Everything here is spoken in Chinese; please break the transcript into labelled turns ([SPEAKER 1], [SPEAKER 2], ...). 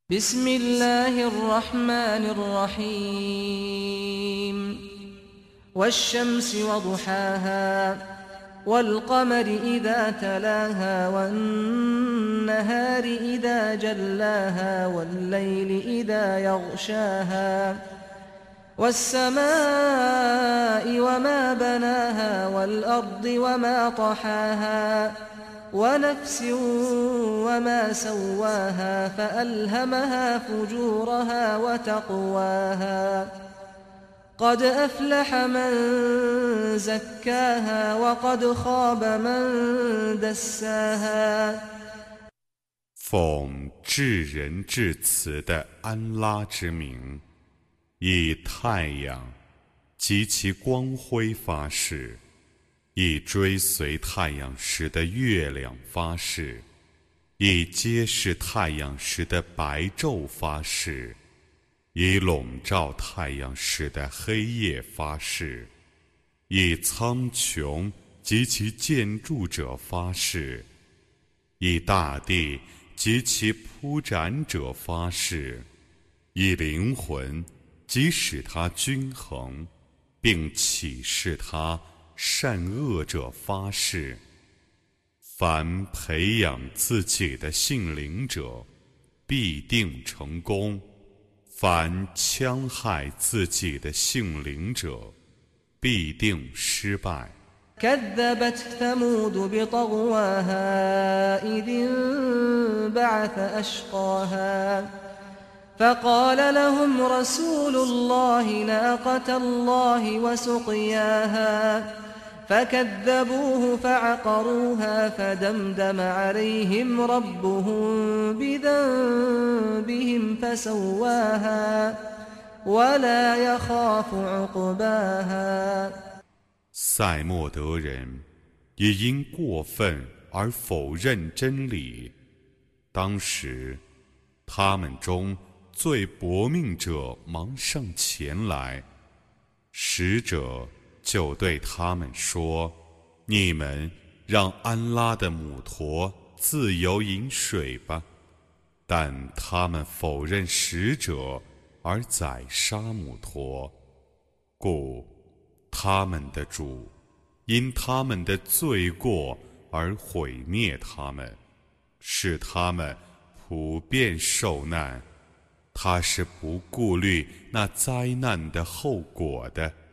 [SPEAKER 1] بسم الله الرحمن الرحيم والشمس وضحاها والقمر إذا تلاها والنهار إذا جلاها والليل إذا يغشاها والسماء وما بناها والأرض وما طحاها ونفس وما سواها فألهمها فجورها وتقواها قد أفلح من زكاها وقد خاب من دساها
[SPEAKER 2] 奉至仁至慈的安拉之名，以太阳及其光辉发誓，以追随太阳时的月亮发誓，以揭示太阳时的白昼发誓，以笼罩太阳时的黑夜发誓，以苍穹及其建筑者发誓，以大地及其铺展者发誓，以灵魂即使它均衡，并启示它善恶者发誓。凡培养自己的性灵者，必定成功；凡戕害自己的性灵者，必定失败。
[SPEAKER 1] كذبت ثمود بطغواها إذ انبعث أشقاها فقال لهم رسول الله ناقة الله وسقياها فكذبوه فعقروها فدمدم عليهم ربهم بذنبهم فسواها ولا يخاف عقباها
[SPEAKER 2] 塞莫德人也因过分而否认真理，当时他们中最薄命者忙上前来，使者就对他们说：你们让安拉的母驼自由饮水吧。但他们否认使者而宰杀母驼，故他们的主因他们的罪过而毁灭他们，使他们普遍受难。他是不顾虑那灾难的后果的。